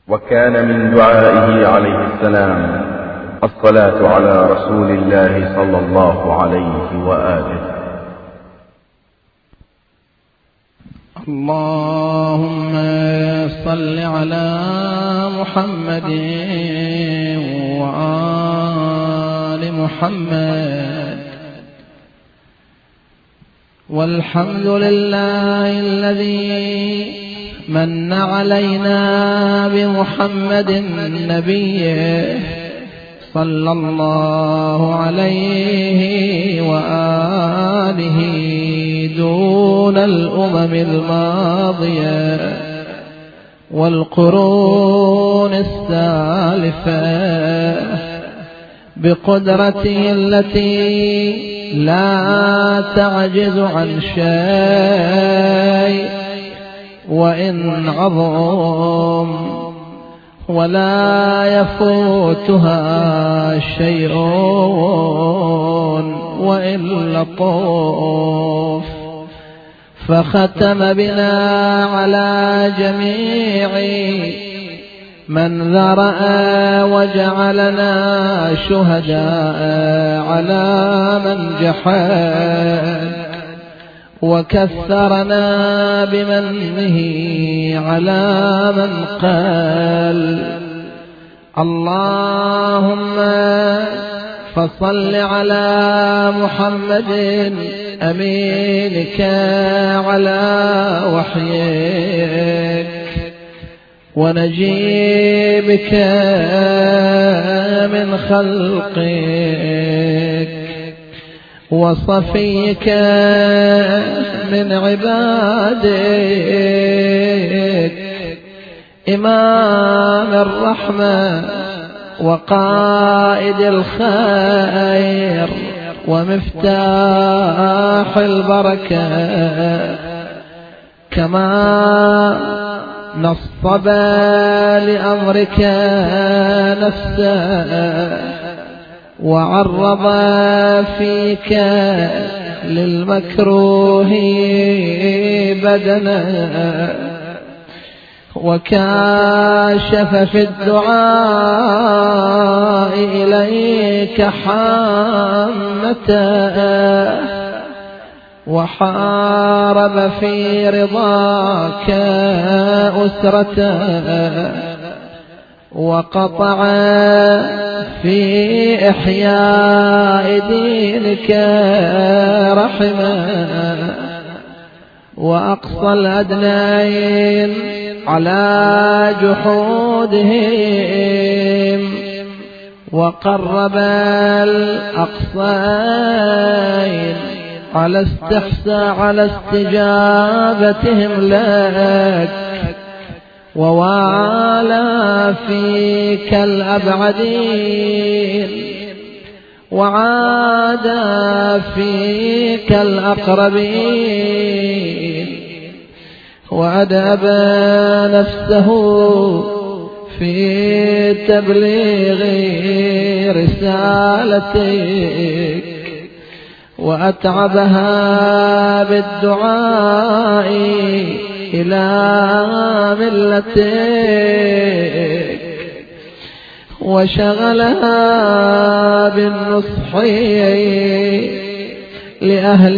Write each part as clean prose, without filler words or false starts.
وكان من دعائه عليه السلام الصلاة على رسول الله صلى الله عليه وآله. اللهم صل على محمد وآل محمد. والحمد لله الذي من علينا بمحمد نبيه صلى الله عليه وآله دون الأمم الماضية والقرون السالفة بقدرته التي لا تعجز عن شيء وإن عظم ولا يفوتها شيء وإن لطف. فختم بنا على جميع من ذرأ وجعلنا شهداء على من جحد وكثرنا بمنه على من قال. اللهم فصل على محمد أمينك على وحيك ونجيبك من خلقك وصفيك من عبادك إمام الرحمة وقائد الخير ومفتاح البركة. كما نصب لأمرك نفسه وعرض فيك للمكروه بدنا وكاشف في الدعاء إليك حامته وحارب في رضاك أسرته وقطع في إحياء دينك رحمه وأقصى الأدنين على جحودهم وقرب الأقصين على استجابتهم لك ووالى فيك الأبعدين وعاد فيك الأقربين وأدب نفسه في تبليغ رسالتك وأتعبها بالدعاء إلى ملتك وشغلها بالنصح لأهل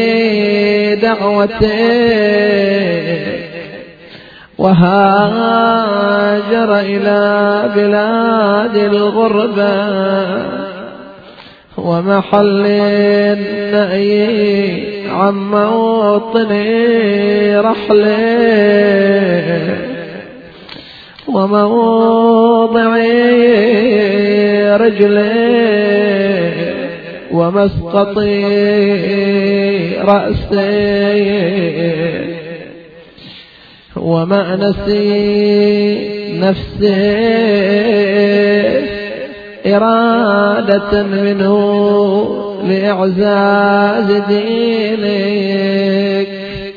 دعوتك وهاجر إلى بلاد الغربة ومحل النأي عن موطن رحله وموضع رجله ومسقط رأسه ومأنس نفسه إرادة منه لإعزاز دينك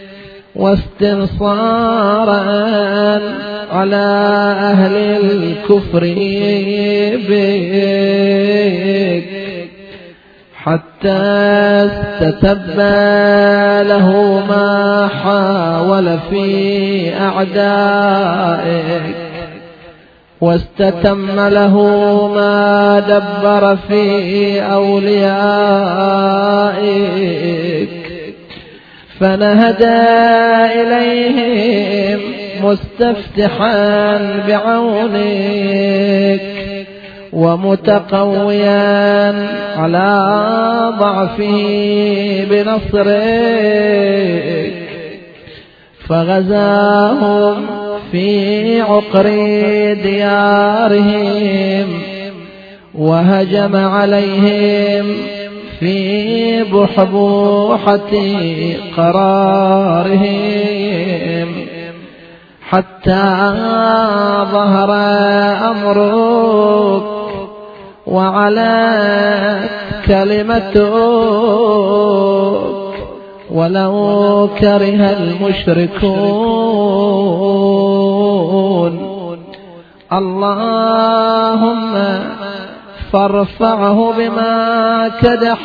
واستنصارا على أهل الكفر بك حتى استتبى له ما حاول في أعدائك واستتم له ما دبر في أوليائك، فنهدى إليهم مستفتحا بعونك ومتقويا على ضعفه بنصرك، فغزاهم في عقر ديارهم وهجم عليهم في بحبوحة قرارهم، حتى ظهر أمرك وعلت كلمتك ولو كره المشركون. اللهم فارفعه بما كدح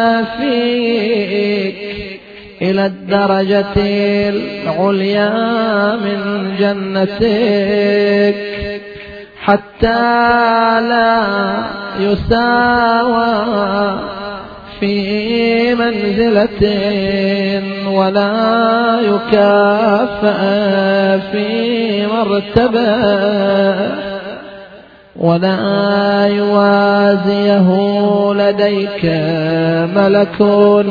فيك إلى الدرجة العليا من جنتك، حتى لا يساوى في منزلة ولا يكافأ في مرتبة ولا يوازيه لديك ملك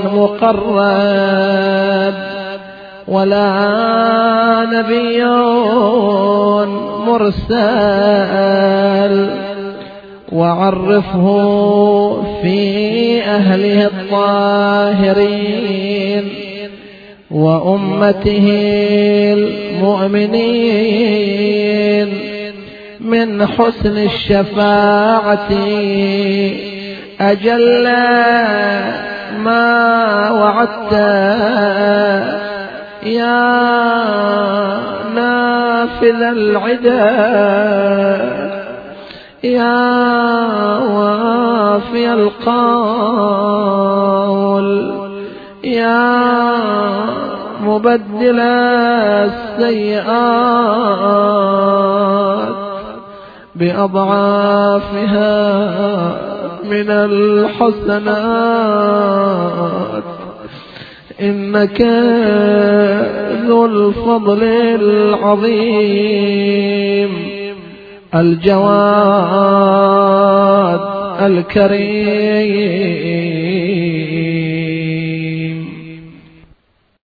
مقرب ولا نبي مرسل، وعرفه في أهله الطاهرين وأمته المؤمنين من حسن الشفاعة أجل ما وعدت يا نافذ العدا، يا وافي القول، يا مبدل السيئات بأضعافها من الحسنات، إنك ذو الفضل العظيم الجواد الكريم